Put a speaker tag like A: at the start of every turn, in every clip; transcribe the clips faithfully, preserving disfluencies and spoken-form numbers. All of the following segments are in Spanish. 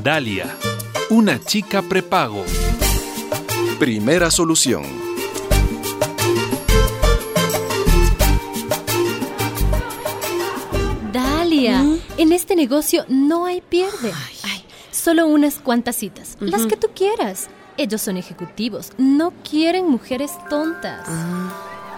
A: Dalia, una chica prepago.
B: Primera solución.
C: Dalia, ¿Mm? En este negocio no hay pierde.
D: Ay.
C: Ay, solo unas cuantas citas,
D: Uh-huh.
C: las que tú quieras. Ellos son ejecutivos, no quieren mujeres tontas.
D: Ah.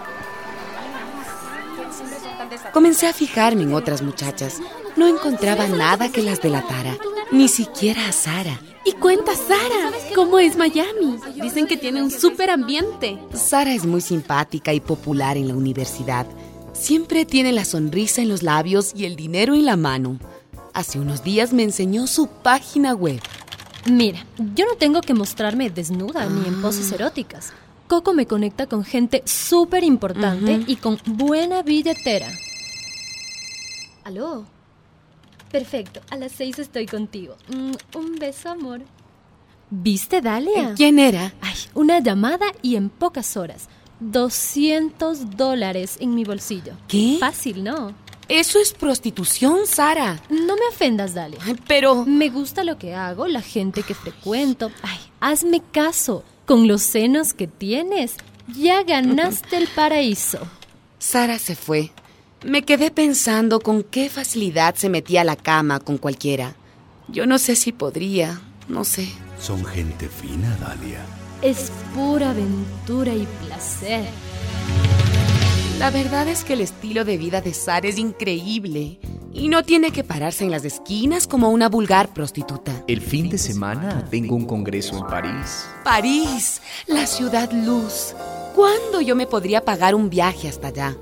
D: Comencé a fijarme en otras muchachas. No encontraba nada que las delatara, ni siquiera a Sara.
E: Y cuenta Sara, ¿cómo es Miami? Dicen que tiene un súper ambiente.
D: Sara es muy simpática y popular en la universidad. Siempre tiene la sonrisa en los labios y el dinero en la mano. Hace unos días me enseñó su página web.
C: Mira, yo no tengo que mostrarme desnuda ah. ni en poses eróticas. Coco me conecta con gente súper importante uh-huh. y con buena billetera. ¿Aló? Perfecto, a las seis estoy contigo. Mm, un beso, amor. ¿Viste, Dalia?
D: ¿Quién era?
C: Ay, una llamada y en pocas horas. doscientos dólares en mi bolsillo.
D: ¿Qué?
C: Fácil, ¿no?
D: Eso es prostitución, Sara.
C: No me ofendas, Dalia.
D: Ay, pero...
C: Me gusta lo que hago, la gente que frecuento. Ay, hazme caso. Con los senos que tienes, ya ganaste el paraíso.
D: Sara se fue. Me quedé pensando con qué facilidad se metía a la cama con cualquiera. Yo no sé si podría, no sé.
F: Son gente fina, Dalia.
C: Es pura aventura y placer.
D: La verdad es que el estilo de vida de Sara es increíble. Y no tiene que pararse en las esquinas como una vulgar prostituta.
G: El fin de semana tengo un congreso en París.
D: París, la ciudad luz. ¿Cuándo yo me podría pagar un viaje hasta allá?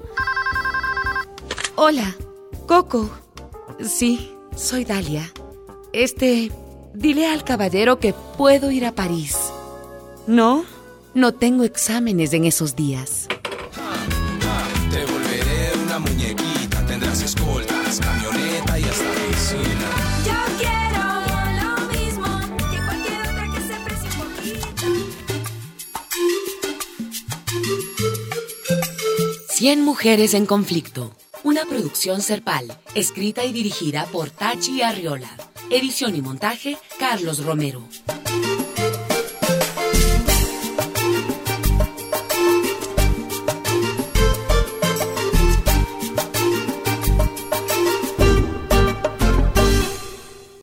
D: Hola, Coco. Sí, soy Dalia. Este, dile al caballero que puedo ir a París. No, no tengo exámenes en esos días.
H: Te volveré una muñequita, tendrás escoltas, camioneta y hasta piscina.
I: Yo quiero lo mismo que cualquier otra que se precie por mí.
D: Cien mujeres en conflicto. Una producción Serpal, escrita y dirigida por Tachi Arriola. Edición y montaje, Carlos Romero.